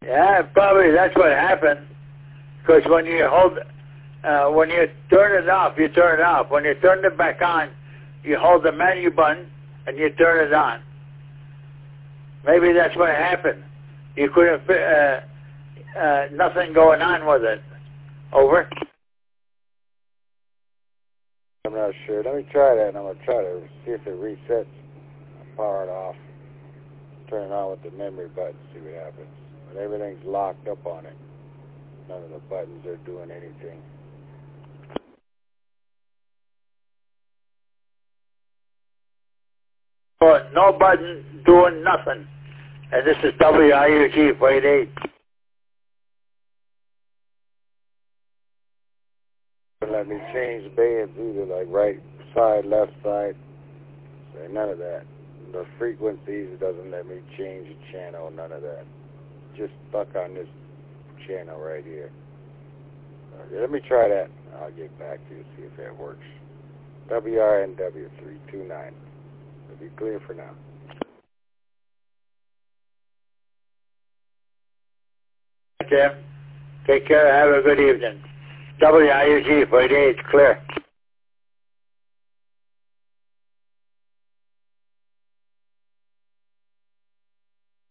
Yeah, probably that's what happened. Because when you when you turn it off, you turn it off. When you turn it back on, you hold the menu button and you turn it on. Maybe that's what happened. You couldn't nothing going on with it. Over. I'm not sure. Let me try that, and I'm going to try to see if it resets. Power it off. Turn it on with the memory button, see what happens. But everything's locked up on it. None of the buttons are doing anything. No button doing nothing. And this is WIUG 48. Let me change bands either, like right side, left side. None of that. The frequencies, it doesn't let me change the channel, none of that. Just stuck on this channel right here. Let me try that. I'll get back to you, see if that works. WRNW 329. It'll be clear for now. Tim, take care. Have a good evening. WIUG 48, clear.